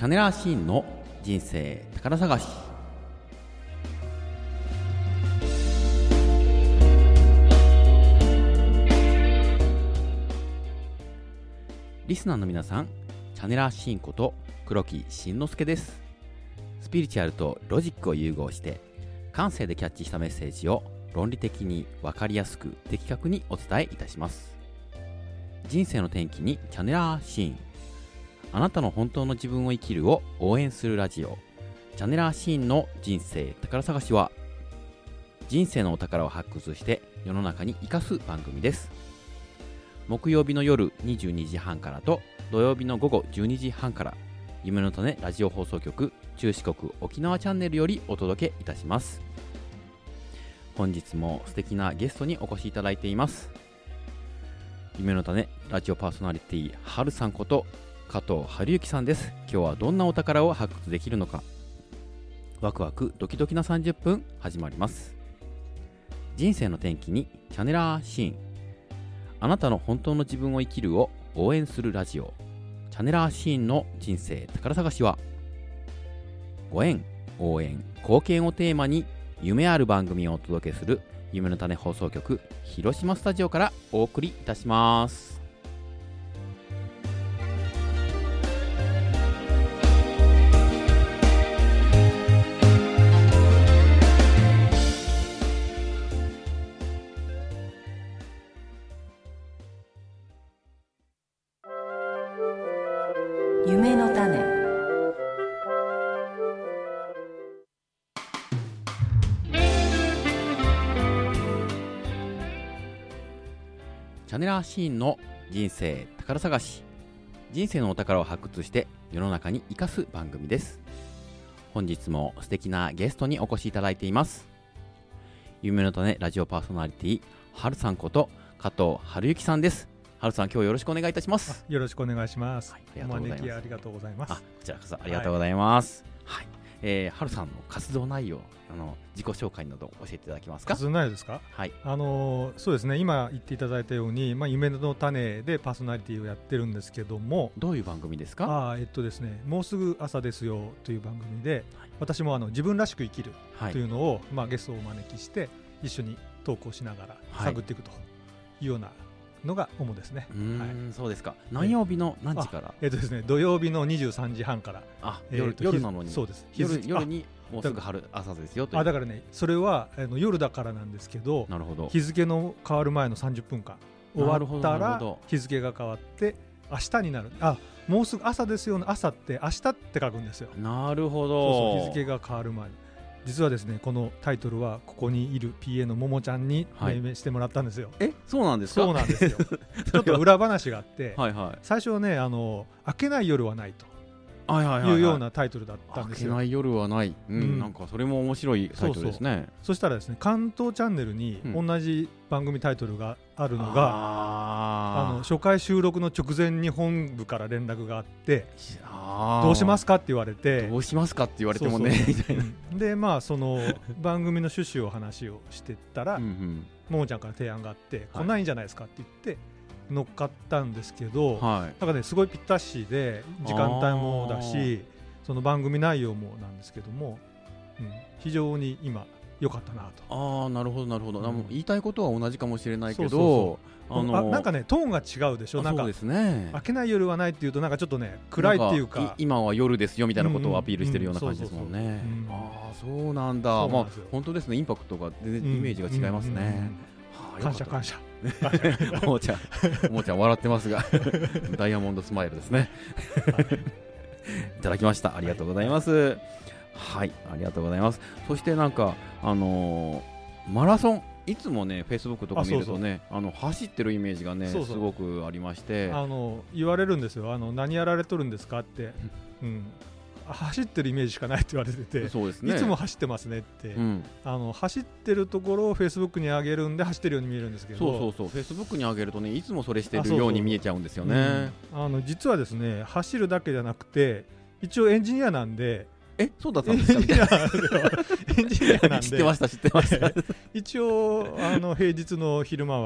ャネラーシーンの人生宝探し。リスナーの皆さん、チャネラーシーンこと黒木慎之介です。スピリチュアルとロジックを融合して感性でキャッチしたメッセージを論理的に分かりやすく的確にお伝えいたします。人生の転機にチャネラーシーン、あなたの本当の自分を生きるを応援するラジオ、チャネラーシーンの人生宝探しは、人生のお宝を発掘して世の中に生かす番組です。木曜日の夜22時半からと土曜日の午後12時半から、夢の種ラジオ放送局中四国沖縄チャンネルよりお届けいたします。本日も素敵なゲストにお越しいただいています。夢の種ラジオパーソナリティはるさんこと加藤春之さんです。今日はどんなお宝を発掘できるのか、ワクワクドキドキな30分始まります。人生の転機にチャネラーシーン、あなたの本当の自分を生きるを応援するラジオ、チャネラーシーンの人生宝探しは、ご縁、応援、貢献をテーマに夢ある番組をお届けする夢の種放送局広島スタジオからお送りいたします。 夢の種。 チャネラーシーンの人生宝探し、人生のお宝を発掘して世の中に生かす番組です。本日も素敵なゲストにお越しいただいています。夢の種ラジオパーソナリティはるさんこと加藤春之さんです。はるさん、今日よろしくお願いいたします。 よろしくお願いします。 はい、ありがとうございます。 お招きありがとうございます。 こちらこそありがとうございます。はい、はるさんの活動内容、自己紹介など教えていただけますか。 活動内容ですか。 はい。 そうですね、今言っていただいたように、夢の種でパーソナリティをやってるんですけども。 どういう番組ですか。 ですね、もうすぐ朝ですよという番組で、 はい、 私も自分らしく生きるというのを、ゲストをお招きして一緒にトークをしながら探っていくというようなのが主ですね。 そうですか。何曜日の何時から。 ですね、土曜日の23時半から。 夜なのに。 そうです。 夜にもうすぐ朝ですよという。 だからね、それは夜だからなんですけど、 なるほど。 日付の変わる前の30分間終わったら日付が変わって明日になる。もうすぐ朝ですよね。朝って明日って書くんですよ。 なるほど。 日付が変わる前に。実はですね、このタイトルはここにいる PA のももちゃんに命名してもらったんですよ。 そうなんですか。 そうなんですよ。ちょっと裏話があって最初はね、明けない夜はないというようなタイトルだったんですよ。 明けない夜はない、なんかそれも面白いタイトルですね。 そしたらですね、関東チャンネルに同じ番組タイトルがあるのが、初回収録の直前に本部から連絡があって、どうしますかって言われて、 どうしますかって言われてもねみたいな。 でその番組の趣旨を話をしてったらももちゃんから提案があって、こんなんいいんじゃないですかって言って乗っかったんですけど、なんかね、すごいぴったしで時間帯もだし、その番組内容もなんですけども、非常に今良かったなと。 なるほどなるほど。言いたいことは同じかもしれないけど、 なんかね、トーンが違うでしょ。なんかそうですね、 明けない夜はないっていうとなんかちょっとね、暗いっていうか、 今は夜ですよみたいなことをアピールしてるような感じですもんね。そうなんだ。本当ですね、インパクトが全然イメージが違いますね。 感謝感謝。 ももちゃん笑ってますがダイヤモンドスマイルですね。いただきました。ありがとうございます。はい、ありがとうございます。そしてなんかマラソン、いつもね、フェイスブックとか見るとね、走ってるイメージがね、すごくありまして、 言われるんですよ。何やられとるんですかって。走ってるイメージしかないって言われてて、 そうですね、 いつも走ってますねって、走ってるところをフェイスブックに上げるんで走ってるように見えるんですけど、 そうフェイスブックに上げるとね、いつもそれしてるように見えちゃうんですよね。 実はですね、走るだけじゃなくて一応エンジニアなんで。 そうだったんですか。 エンジニアなんで知ってました。一応平日の昼間は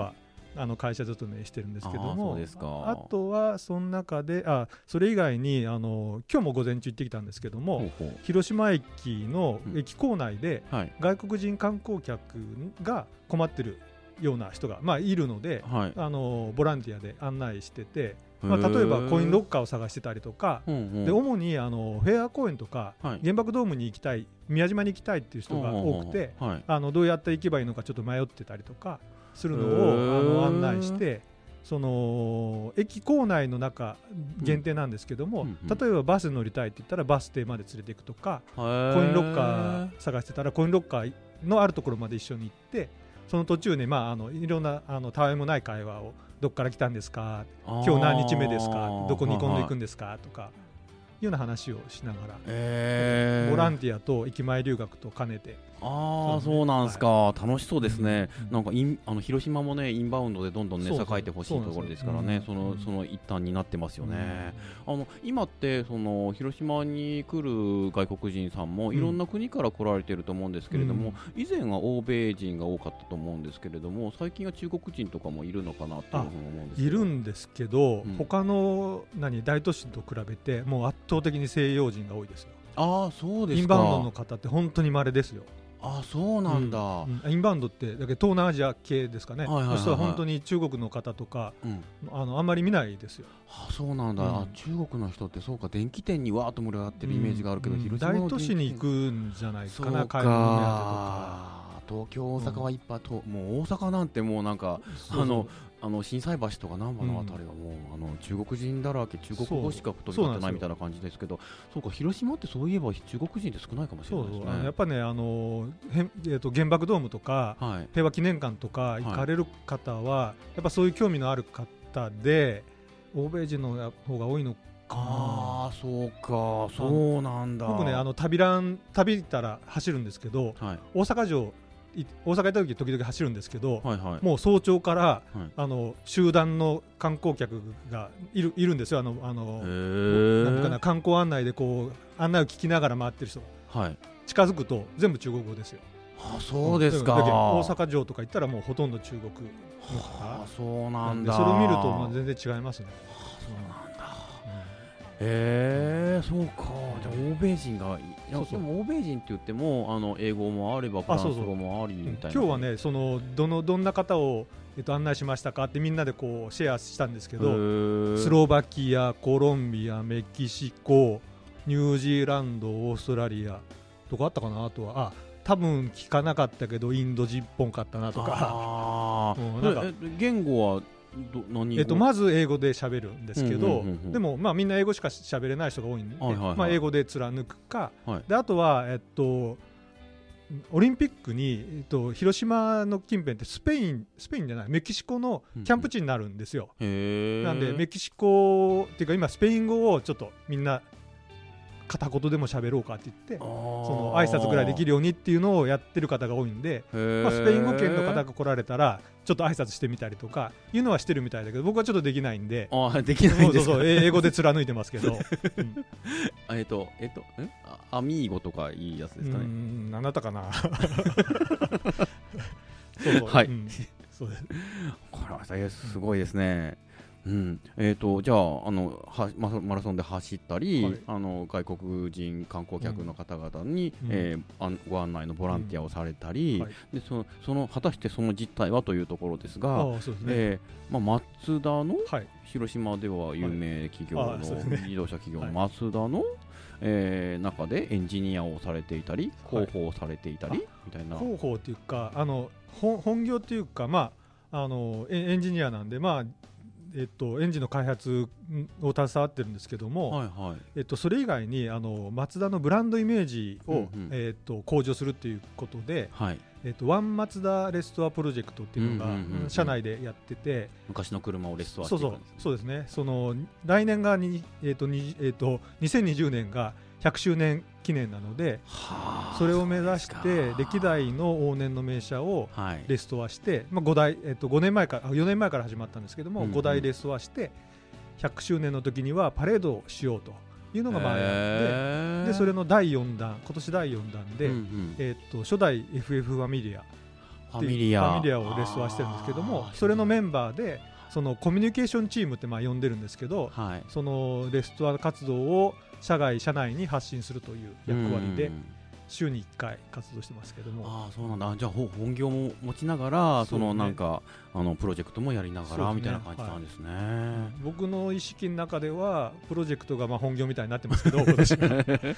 会社勤めしてるんですけども、 そうですか。 あとはその中でそれ以外に今日も午前中行ってきたんですけども、広島駅の駅構内で外国人観光客が困ってるような人が、いるので、ボランティアで案内してて、例えばコインロッカーを探してたりとか、で主にフェア公園とか、原爆ドームに行きたい、宮島に行きたいっていう人が多くて、どうやって行けばいいのかちょっと迷ってたりとかするのを案内して、その駅構内の中限定なんですけども、例えばバスに乗りたいって言ったらバス停まで連れていくとか、コインロッカー探してたらコインロッカーのあるところまで一緒に行って、その途中ね、いろんなたわいもない会話を、どっから来たんですか、今日何日目ですか、どこに今度行くんですかとかいうような話をしながら、ボランティアと駅前留学と兼ねて。 そうなんですか、楽しそうですね。なんか広島もね、インバウンドでどんどんね、栄えてほしいところですからね、その一端になってますよね。今ってその広島に来る外国人さんもいろんな国から来られてると思うんですけれども、以前は欧米人が多かったと思うんですけれども、最近は中国人とかもいるのかなというふうに思うんですけど。 いるんですけど、他の大都市と比べてもう圧倒的に西洋人が多いですよ。 そうですか。 インバウンドの方って本当に稀ですよ。 そうなんだ。 インバウンドってだけ東南アジア系ですかね。そしたら本当に中国の方とか、あんまり見ないですよ。 そうなんだ。中国の人ってそうか、電気店にわーっと盛り上がってるイメージがあるけど、広島の大都市に行くんじゃないですかね。買い物目当てとか。 東京、大阪はいっぱいもう大阪なんてもうなんか心斎橋とか難波のあたりはもう中国人だらけ、中国語しか飛び交ってないみたいな感じですけど、そうか、広島ってそういえば中国人って少ないかもしれないですね。 やっぱね、原爆ドームとか、平和記念館とか行かれる方はやっぱそういう興味のある方で、欧米人の方が多いのか。 そうか、そうなんだ。 僕ね、旅行ったら走るんですけど、大阪行った時時々走るんですけど、もう早朝から、集団の観光客がいるんですよ。なんかな、観光案内でこう案内を聞きながら回ってる人、近づくと全部中国語ですよ。 そうですか。 大阪城とか行ったらもうほとんど中国の方。 そうなんだ。 それを見ると全然違いますね。 そうなんだ。そうか。じゃあ欧米人が、でも欧米人って言っても英語もあればフランス語もありみたいな。 今日はね、どんな方を案内しましたかってみんなでこうシェアしたんですけど、スロバキア、コロンビア、メキシコ、ニュージーランド、オーストラリアとかあったかな。あとは多分聞かなかったけどインド人っぽかったなとか。 言語は何語？ まず英語で喋るんですけど、でもみんな英語しか喋れない人が多いんで、英語で貫くか、であとはオリンピックに広島の近辺ってスペインじゃない、メキシコのキャンプ地になるんですよ。なんでメキシコっていうか今スペイン語をちょっとみんな片言でも喋ろうかって言って、その挨拶ぐらいできるようにっていうのをやってる方が多いんで、スペイン語圏の方が来られたらちょっと挨拶してみたりとかいうのはしてるみたいだけど、僕はちょっとできないんで。 できないんですか。 英語で貫いてますけどアミーゴとかいいやつですかね。 何だったかなはい、そうです。これはすごいですね。じゃあマラソンで走ったり、外国人観光客の方々に、ご案内のボランティアをされたり、で果たしてその実態はというところですが、マツダの、広島では有名企業の、自動車企業のマツダの、中でエンジニアをされていたり、広報をされていたりみたいな。 広報というか本業というか、エンジニアなんで、エンジンの開発を携わってるんですけども、それ以外にマツダのブランドイメージを、向上するということで、ワンマツダレストアプロジェクトっていうのが社内でやってて、 昔の車をレストアしていくんですね。 そうですね。来年が2020年が100周年記念なので、それを目指して歴代の往年の名車をレストアして、4年前から始まったんですけども、5台レストアして100周年の時にはパレードをしようというのが前あって、でそれの第4弾、今年第4弾で、初代 FF ファミリアっていうファミリアをレストアしてるんですけども、それのメンバーでそのコミュニケーションチームって呼んでるんですけど、そのレストア活動を社内に発信するという役割で週に1回活動してますけども。 そうなんだ。じゃあ本業も持ちながら、そのなんかプロジェクトもやりながらみたいな感じなんですね。 僕の意識の中ではプロジェクトが本業みたいになってますけど私へ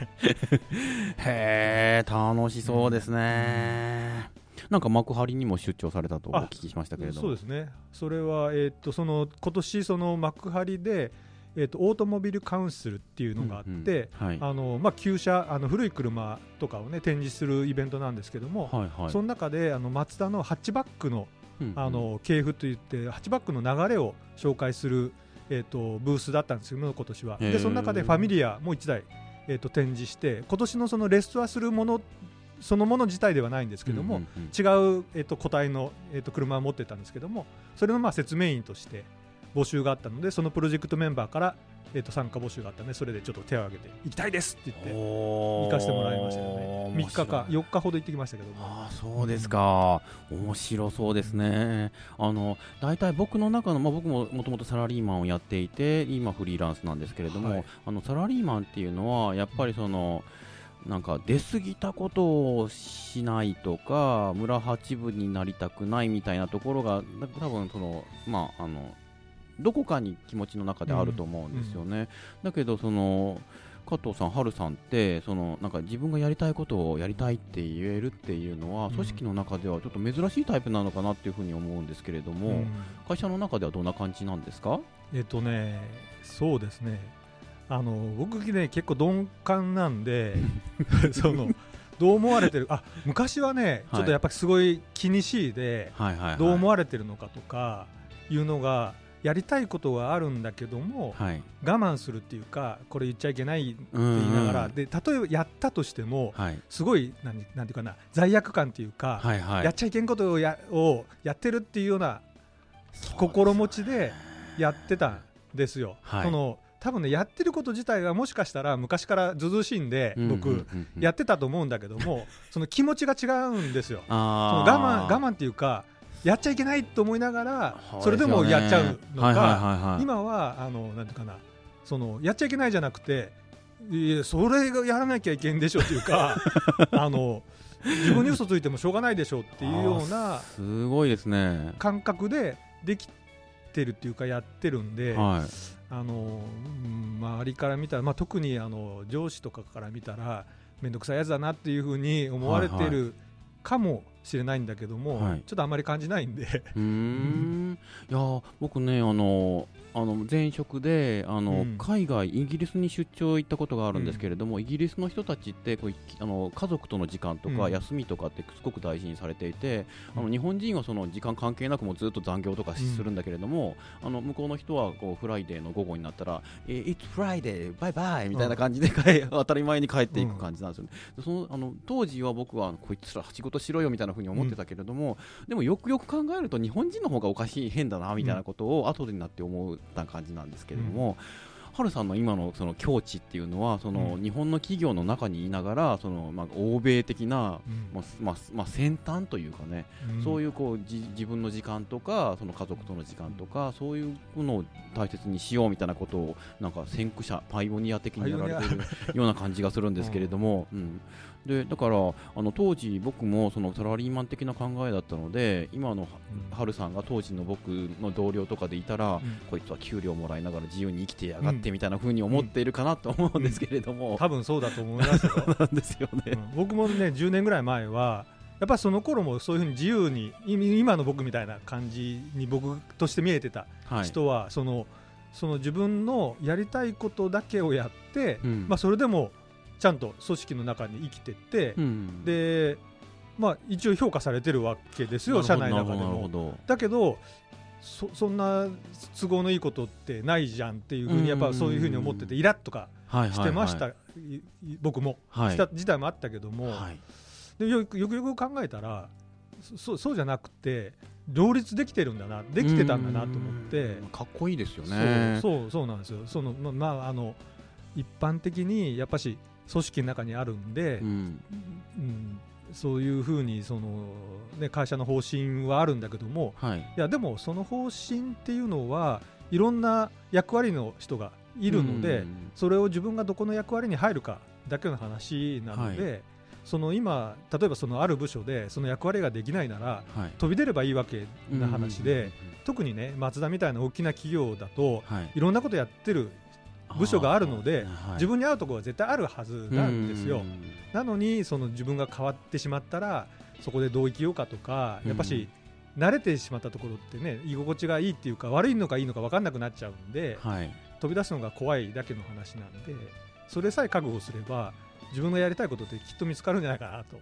え、楽しそうですね。なんか幕張にも出張されたとお聞きしましたけれども。 そうですね。それは今年その幕張でオートモビルカウンシルっていうのがあって、旧車古い車とかをね展示するイベントなんですけども、その中でマツダのハッチバックの系譜といってハッチバックの流れを紹介するブースだったんですけども、今年は。でその中でファミリアも1台展示して、今年のそのレストアするものそのもの自体ではないんですけども、違う個体の車を持ってたんですけども、それの説明員として募集があったので、そのプロジェクトメンバーから参加募集があったので、それでちょっと手を挙げて行きたいですって言って行かせてもらいましたよね。3日か4日ほど行ってきましたけども。 そうですか。面白そうですね。大体僕の中の、僕ももともとサラリーマンをやっていて、今フリーランスなんですけれども、サラリーマンっていうのはやっぱりそのなんか出過ぎたことをしないとか、村八分になりたくないみたいなところが多分そのどこかに気持ちの中であると思うんですよね。だけどその加藤さん、春さんってそのなんか自分がやりたいことをやりたいって言えるっていうのは、組織の中ではちょっと珍しいタイプなのかなっていうふうに思うんですけれども、会社の中ではどんな感じなんですか？ そうですね。僕ね結構鈍感なんでどう思われてる昔はねちょっとやっぱりすごい気にしいで、どう思われてるのかとかいうのが、やりたいことはあるんだけども、我慢するっていうか、これ言っちゃいけないって言いながら、で例えばやったとしても、すごいなんていうかな、罪悪感っていうか、やっちゃいけんことをやってるっていうような心持ちでやってたんですよ。多分ね、やってること自体はもしかしたら昔からずうずうしいんで僕やってたと思うんだけども、その気持ちが違うんですよ。その我慢っていうか、やっちゃいけないと思いながらそれでもやっちゃうのか、今はなんていうかな、そのやっちゃいけないじゃなくて、それがやらなきゃいけんでしょっていうか自分に嘘ついてもしょうがないでしょっていうようなすごいですね感覚でできてるっていうかやってるんで、周りから見たら、特に上司とかから見たら面倒くさいやつだなっていうふうに思われてるかもしれないんだけども、ちょっとあんまり感じないんでいや僕ね前職で海外イギリスに出張行ったことがあるんですけれども、イギリスの人たちって家族との時間とか休みとかってすごく大事にされていて、日本人はその時間関係なくもずっと残業とかするんだけれども、向こうの人はフライデーの午後になったらIt's Friday バイバイみたいな感じで当たり前に帰っていく感じなんですよね。当時は僕はこいつら仕事しろよみたいな風に思ってたけれども、でもよくよく考えると日本人の方がおかしい、変だなみたいなことを後になって思う感じなんですけれども、春さんの今のその境地っていうのは、その日本の企業の中にいながらその欧米的な先端というかね、そういう自分の時間とかその家族との時間とか、そういうものを大切にしようみたいなことをなんか先駆者パイオニア的にやられているような感じがするんですけれども、でだから当時僕もそのサラリーマン的な考えだったので、今の春さんが当時の僕の同僚とかでいたら、こいつは給料もらいながら自由に生きてやがってみたいな風に思っているかなと思うんですけれども、 多分そうだと思いますよなんですよね。 僕もね10年ぐらい前はやっぱりその頃もそういう風に自由に、今の僕みたいな感じに僕として見えてた人は、その自分のやりたいことだけをやって、それでもちゃんと組織の中に生きてって、で一応評価されてるわけですよ、社内の中でも。だけどそんな都合のいいことってないじゃんっていうふうに、やっぱそういうふうに思っててイラッとかしてました、僕もした時代もあったけども、でよくよく考えたらそうじゃなくて両立できてるんだな、できてたんだなと思って、 かっこいいですよね。 そうなんですよ。一般的にやっぱし組織の中にあるんで、 そういうふうに会社の方針はあるんだけども、いやでもその方針っていうのはいろんな役割の人がいるので、それを自分がどこの役割に入るかだけの話なので、今例えばある部署でその役割ができないなら、飛び出ればいいわけな話で、特にねマツダみたいな大きな企業だと、いろんなことやってる部署があるので、自分に合うところは絶対あるはずなんですよ。なのに自分が変わってしまったらそこでどう生きようかとか、やっぱし慣れてしまったところってね、居心地がいいっていうか悪いのかいいのか分かんなくなっちゃうんで、飛び出すのが怖いだけの話なんで、それさえ覚悟すれば自分がやりたいことってきっと見つかるんじゃないかなと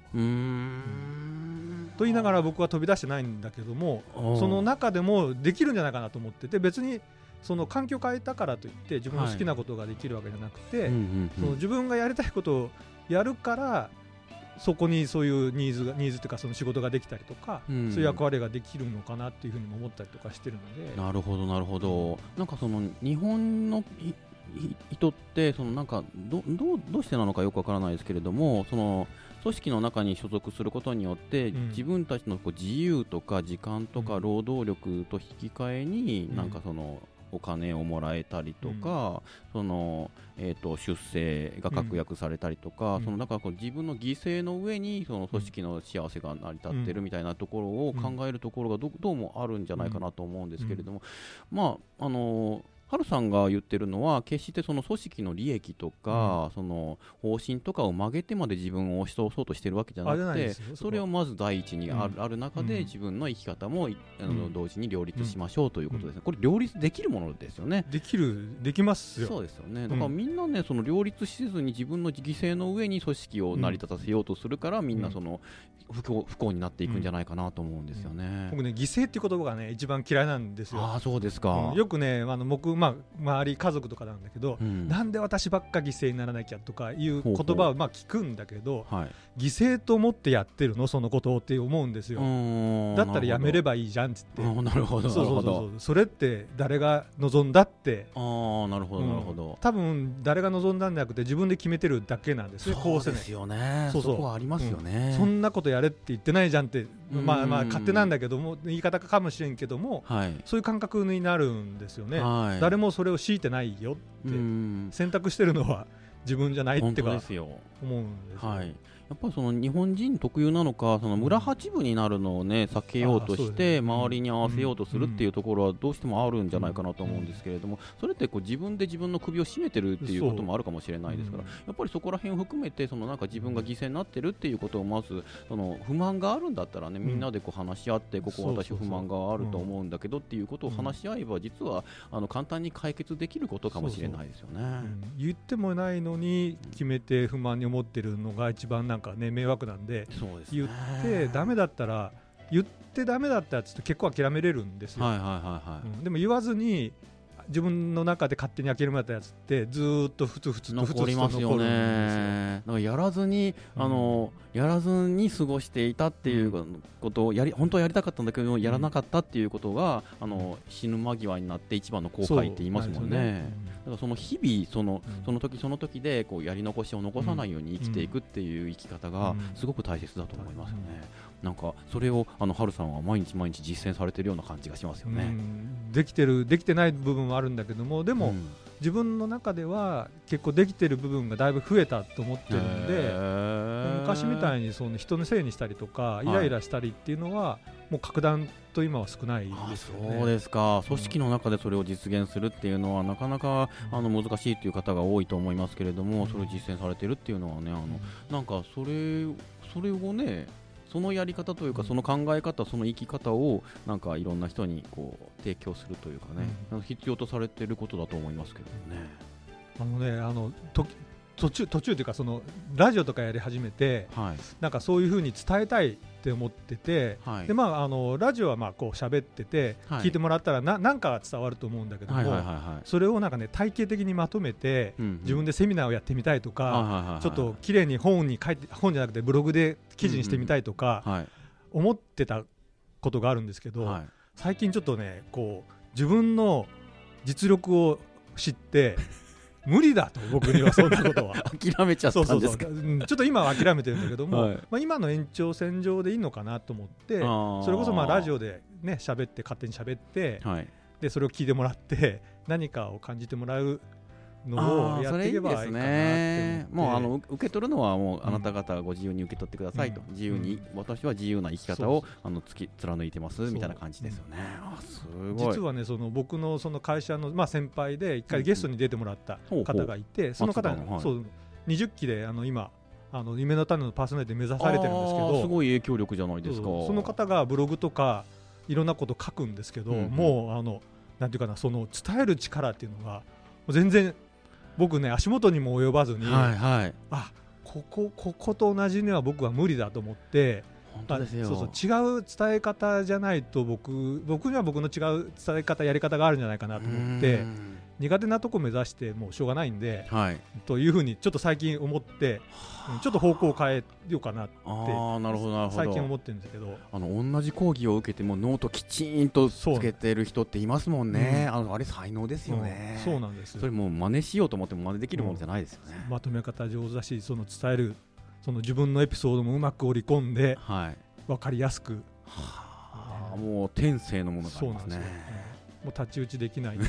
言いながら、僕は飛び出してないんだけども、その中でもできるんじゃないかなと思ってて、別に環境を変えたからといって自分の好きなことができるわけじゃなくて、自分がやりたいことをやるからそこにそういうニーズっていうか仕事ができたりとか、そういう役割ができるのかなっていうふうにも思ったりとかしてるので。 なるほどなるほど。なんか日本の人ってなんかどうしてなのかよくわからないですけれども、組織の中に所属することによって、自分たちの自由とか時間とか労働力と引き換えに、なんかお金をもらえたりとか、出世が確約されたりとか、だから自分の犠牲の上に組織の幸せが成り立ってるみたいなところを考えるところがどうもあるんじゃないかなと思うんですけれども、ハルさんが言ってるのは決して組織の利益とか、方針とかを曲げてまで自分を押し通そうとしてるわけじゃなくて、それをまず第一にある中で、自分の生き方も同時に両立しましょうということですね。これ両立できるものですよね。 できますよ。 そうですよね。だからみんなね、両立せずに自分の犠牲の上に組織を成り立たせようとするから、みんな不幸になっていくんじゃないかなと思うんですよね。 僕ね、犠牲っていう言葉がね一番嫌いなんですよ。 そうですか。 よくね、僕周り家族とかなんだけど、なんで私ばっか犠牲にならなきゃとかいう言葉を聞くんだけど、犠牲と思ってやってるのそのことをって思うんですよ。だったらやめればいいじゃんっつって。 なるほど。 それって誰が望んだって。 なるほどなるほど。 多分誰が望んだんじゃなくて自分で決めてるだけなんですね。 そうですよね。そこはありますよね。 そんなことやれって言ってないじゃんって、勝手なんだけども、言い方かもしれんけども、そういう感覚になるんですよね。誰もそれを強いてないよって選択してるのは自分じゃないってか思うんですよ。 やっぱり日本人特有なのか、村八分になるのをね避けようとして周りに合わせようとするっていうところはどうしてもあるんじゃないかなと思うんですけれども、それって自分で自分の首を絞めてるっていうこともあるかもしれないですから、やっぱりそこら辺を含めてなんか自分が犠牲になってるっていうことをまず不満があるんだったらね、みんなで話し合って、ここ私不満があると思うんだけどっていうことを話し合えば、実は簡単に解決できることかもしれないですよね。 言ってもないのに決めて不満に思ってるのが一番なんかね迷惑なんで、言ってダメだったら言ってダメだったやつって結構諦めれるんですよ。でも言わずに自分の中で勝手に諦めたやつってずーっとふつふつと残りますよね。だからやらずに過ごしていたっていうことを本当はやりたかったんだけどやらなかったっていうことが死ぬ間際になって一番の後悔って言いますもんね。だから日々その時その時でやり残しを残さないように生きていくっていう生き方がすごく大切だと思いますよね。なんかそれを春さんは毎日毎日実践されているような感じがしますよね。 できてない部分はあるんだけども、でも、自分の中では結構できてる部分がだいぶ増えたと思ってるんで、昔みたいに人のせいにしたりとかイライラしたりっていうのはもう格段と今は少ないですよね。 そうですか。組織の中でそれを実現するっていうのはなかなか難しいという方が多いと思いますけれども、それを実践されてるっていうのはね、なんかそれをね、そのやり方というかその考え方、その生き方をなんかいろんな人に提供するというかね、必要とされていることだと思いますけどね。 途中というかラジオとかやり始めて、なんかそういう風に伝えたいって思ってて、でラジオは喋ってて聞いてもらったらなんか伝わると思うんだけども、それをなんかね体系的にまとめて自分でセミナーをやってみたいとか、ちょっと綺麗に本に書いて、本じゃなくてブログで記事にしてみたいとか思ってたことがあるんですけど、最近ちょっとね自分の実力を知って無理だと、僕にはそんなことは諦めちゃったんですか。 ちょっと今は諦めてるんだけども、はい、今の延長線上でいいのかなと思って、それこそラジオでね喋って勝手に喋って、はい、でそれを聞いてもらって何かを感じてもらうのをやっていけばいいかなって。 もう受け取るのはもうあなた方ご自由に受け取ってくださいと、自由に、私は自由な生き方を貫いてますみたいな感じですよね。すごい。 実はね僕のその会社の先輩で一回ゲストに出てもらった方がいて、その方がそう20期で今夢の種のパーソナリティ目指されてるんですけど、 すごい影響力じゃないですか。 その方がブログとかいろんなこと書くんですけど、もうなんていうかな、その伝える力っていうのが全然僕ね足元にも及ばずに、はいはい、ここと同じには僕は無理だと思って、 本当ですよ。 そう違う伝え方じゃないと僕には僕の違う伝え方やり方があるんじゃないかなと思って、苦手なとこ目指してもうしょうがないんで、はい、というふうにちょっと最近思って、ちょっと方向を変えようかなって最近思ってるんですけど、 同じ講義を受けてもノートきちんとつけてる人っていますもんね。あれ才能ですよね。 そうなんです。 それもう真似しようと思っても真似できるものじゃないですよね。 まとめ方上手だし、その伝えるその自分のエピソードもうまく織り込んで、はい、分かりやすく、 もう天性のものがありますね。 もう太刀打ちできないんで、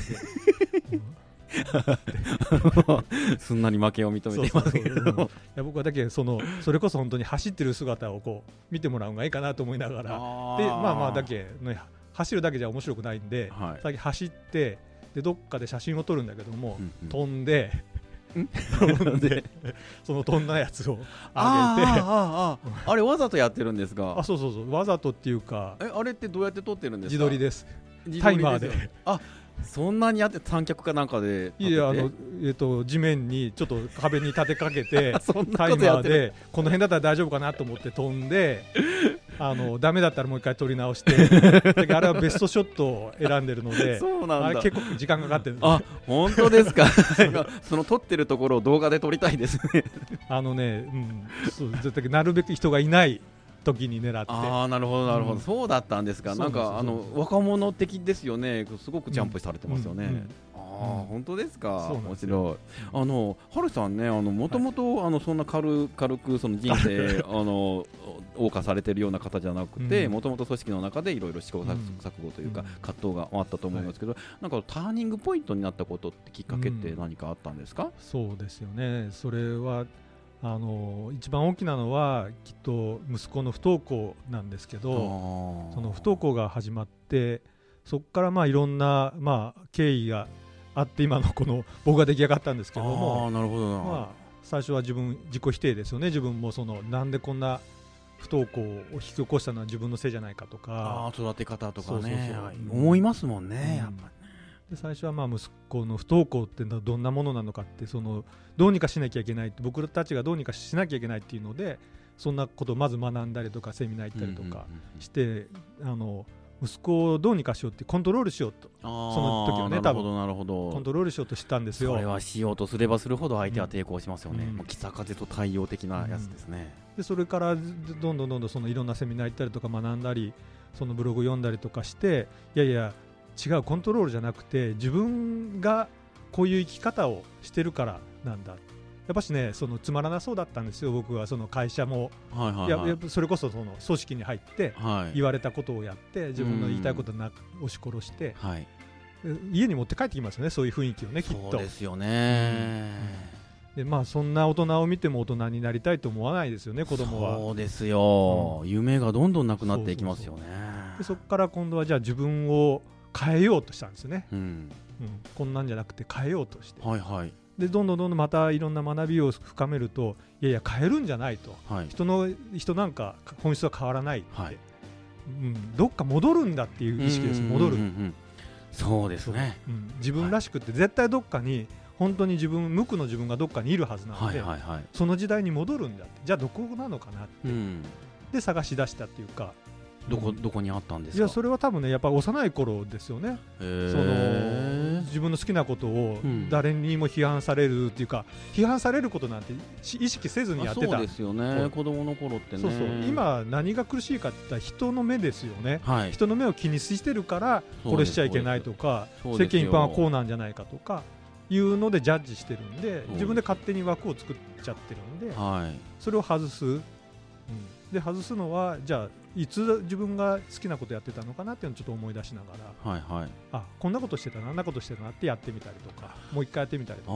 すんなり負けを認めていますけど、 僕はだけそれこそ本当に走ってる姿をこう見てもらうのがいいかなと思いながら、でだけ、ね、走るだけじゃ面白くないんで、はい、先走ってでどっかで写真を撮るんだけども、飛んでその飛んだやつを上げて、 あれわざとやってるんですか。 そうわざとっていうか、 あれってどうやって撮ってるんですか。 自撮りです。タイマーで。 そんなにやって三脚かなんかで。 いや地面にちょっと壁に立てかけてタイマーでこの辺だったら大丈夫かなと思って飛んで、ダメだったらもう一回撮り直してあれはベストショットを選んでるのでそうなんだ、 あれ結構時間かかってるんです。 本当ですか。その撮ってるところを動画で撮りたいですね。 そうなるべく人がいない時に狙って。 なるほど、そうだったんですか。なんか若者的ですよね。すごくジャンプされてますよね。本当ですか。面白い。春さんね、もともとそんな軽くその人生謳歌されてるような方じゃなくて、もともと組織の中でいろいろ試行錯誤というか葛藤があったと思いますけど、なんかターニングポイントになったことってきっかけって何かあったんですか。 そうですよね。それは一番大きなのはきっと息子の不登校なんですけど、その不登校が始まってそこからいろんな経緯があって今のこの僕が出来上がったんですけども、 なるほどな。 最初は自己否定ですよね。自分もなんでこんな不登校を引き起こしたのは自分のせいじゃないかとか、 育て方とかね、思いますもんね、やっぱり。 で最初は息子の不登校ってどんなものなのかってどうにかしなきゃいけないって、僕たちがどうにかしなきゃいけないっていうので、そんなことをまず学んだりとかセミナー行ったりとかして、息子をどうにかしようってコントロールしようと、その時はね多分コントロールしようとしたんですよ。 それはしようとすればするほど相手は抵抗しますよね。北風と太陽的なやつですね。 でそれからどんどんいろんなセミナー行ったりとか学んだり、そのブログ読んだりとかして、いや違う、コントロールじゃなくて自分がこういう生き方をしてるからなんだ。やっぱしね、つまらなそうだったんですよ。僕はその会社も、それこそ組織に入って言われたことをやって、自分の言いたいことを押し殺して、家に持って帰ってきますよね、そういう雰囲気をね、きっと。 そうですよね。 でそんな大人を見ても大人になりたいと思わないですよね、子供は。 そうですよ、夢がどんどんなくなっていきますよね。 そこから今度はじゃあ自分を変えようとしたんですよね。こんなんじゃなくて変えようとして、でどんどんまたいろんな学びを深めると、いや変えるんじゃないと、人なんか本質は変わらないって、どっか戻るんだっていう意識です。戻る、 そうですね。 自分らしくって絶対どっかに本当に無垢の自分がどっかにいるはずなので、その時代に戻るんだって、じゃあどこなのかなって、で探し出したっていうか。 どこにあったんですか。 いやそれは多分ね、やっぱ幼い頃ですよね。自分の好きなことを誰にも批判されるっていうか、批判されることなんて意識せずにやってた。 そうですよね、子供の頃ってね。 今何が苦しいかって言ったら人の目ですよね。人の目を気にしてるからこれしちゃいけないとか、世間一般はこうなんじゃないかとか、 いうのでジャッジしてるんで、自分で勝手に枠を作っちゃってるんで、それを外す、で外すのはじゃあいつ自分が好きなことやってたのかなっていうのをちょっと思い出しながら、あ、こんなことしてたな、あんなことしてたなってやってみたりとか、もう一回やってみたりとか。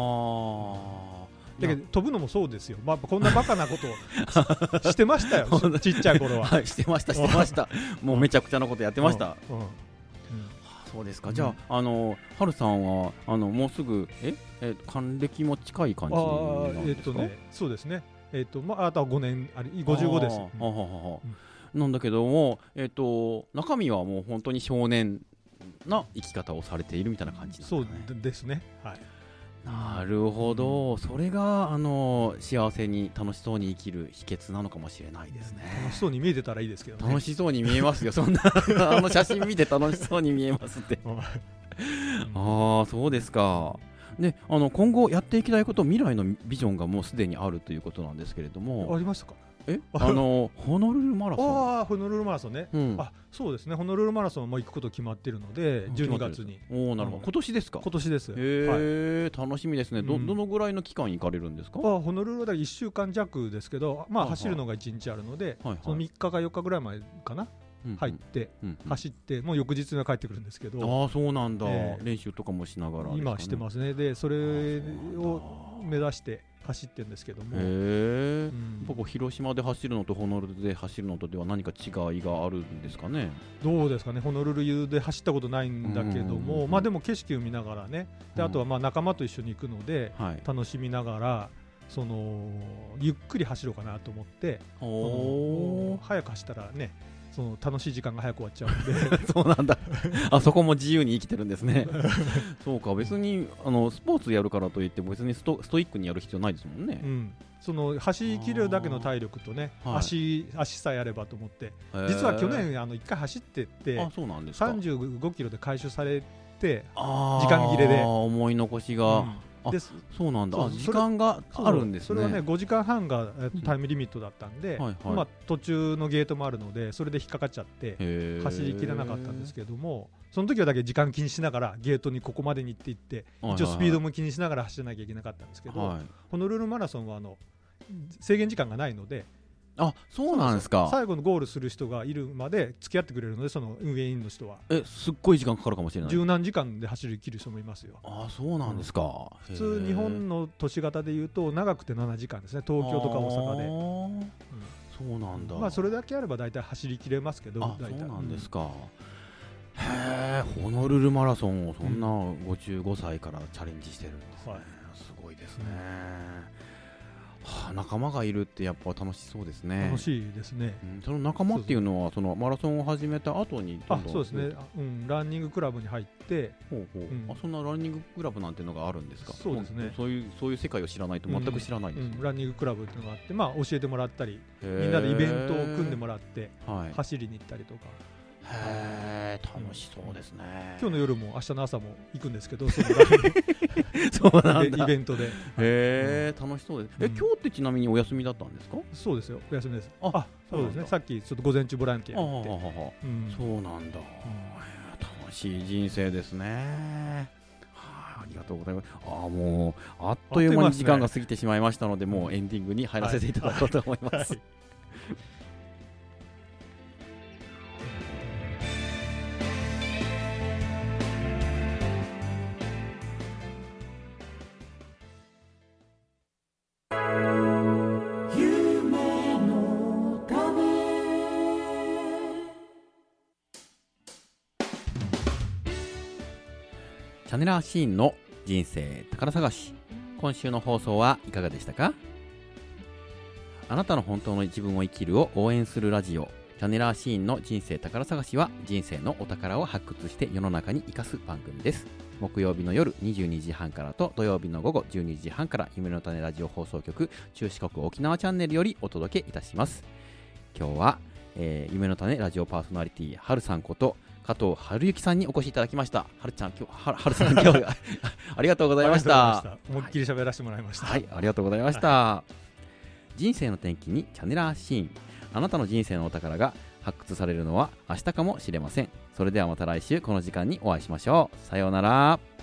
だけど飛ぶのもそうですよ、こんなバカなことをしてましたよちっちゃい頃は。 してましたもうめちゃくちゃなことやってました。そうですか。じゃあ、春さんはもうすぐ還暦も近い感じなんですか？ そうですね。あとは5年55です。 なんだけども、中身はもう本当に少年な生き方をされているみたいな感じなんですかね。 そうですね。はい。 なるほど、それが幸せに楽しそうに生きる秘訣なのかもしれないですね。 楽しそうに見えてたらいいですけどね。 楽しそうに見えますよそんな写真見て楽しそうに見えますってそうですか。で今後やっていきたいこと、未来のビジョンがもうすでにあるということなんですけれども。 ありましたか？ ホノルルマラソン。 ホノルルマラソンね。そうですね。ホノルルマラソンも行くこと決まってるので、12月に。 なるほど。今年ですか？今年です。 楽しみですね。どのぐらいの期間行かれるんですか？ ホノルルは1週間弱ですけど、走るのが1日あるので、その3日か4日ぐらい前かな、入って走って、もう翌日には帰ってくるんですけど。 そうなんだ。練習とかもしながら今してますね。でそれを目指して走ってるんですけども、 広島で走るのとホノルルで走るのとでは何か違いがあるんですかね？ どうですかね。ホノルルで走ったことないんだけども、でも景色を見ながらね、であとは仲間と一緒に行くので、楽しみながらゆっくり走ろうかなと思って、早く走ったらね、楽しい時間が早く終わっちゃうんでそうなんだそこも自由に生きてるんですねそうか、別にスポーツやるからといって別にストイックにやる必要ないですもんね。 走り切るだけの体力とね、足さえあればと思って、実は去年1回走ってって35キロで回収されて、時間切れで思い残しが、そうなんだ。時間があるんですね。 それはね、5時間半がタイムリミットだったんで、途中のゲートもあるので、それで引っかかっちゃって走りきらなかったんですけども、その時はだけ時間気にしながらゲートにここまでにって言って、一応スピードも気にしながら走らなきゃいけなかったんですけど、ホノルルマラソンは制限時間がないので、 そうなんですか。 最後のゴールする人がいるまで付き合ってくれるので、その運営員の人はすっごい時間かかるかもしれない。 十何時間で走り切る人もいますよ。 そうなんですか。 普通日本の都市型でいうと長くて7時間ですね。東京とか大阪で。 そうなんだ。 それだけあれば大体走り切れますけど。 そうなんですか。ホノルルマラソンをそんな55歳からチャレンジしてるんですね。すごいですね。仲間がいるってやっぱ楽しそうですね。 楽しいですね。 その仲間っていうのはそのマラソンを始めた後にそうですね。ランニングクラブに入って、 そんなランニングクラブなんていうのがあるんですか？ そうですね。 そういう世界を知らないと全く知らないです。 ランニングクラブっていうのがあって、教えてもらったり、みんなでイベントを組んでもらって走りに行ったりとか。 楽しそうですね。 今日の夜も明日の朝も行くんですけど、 そうなんだ。 イベントで。 楽しそうです。今日ってちなみにお休みだったんですか？ そうですよ、お休みです。そうですね。さっきちょっと午前中ボランティアやって。 そうなんだ。楽しい人生ですね。ありがとうございます。もうあっという間に時間が過ぎてしまいましたので、もうエンディングに入らせていただこうと思います。チャネラーシーンの人生宝探し、今週の放送はいかがでしたか？あなたの本当の自分を生きるを応援するラジオ、チャネラーシーンの人生宝探しは、人生のお宝を発掘して世の中に生かす番組です。木曜日の夜22時半からと土曜日の午後12時半から、夢の種ラジオ放送局中四国沖縄チャンネルよりお届けいたします。今日は、夢の種ラジオパーソナリティはるさんこと加藤春之さんにお越しいただきました。はるさん今日ありがとうございました。 思いっきり喋らせてもらいました。 ありがとうございました。人生の転機にチャネラーシーン、あなたの人生のお宝が発掘されるのは明日かもしれません。それではまた来週この時間にお会いしましょう。さようなら。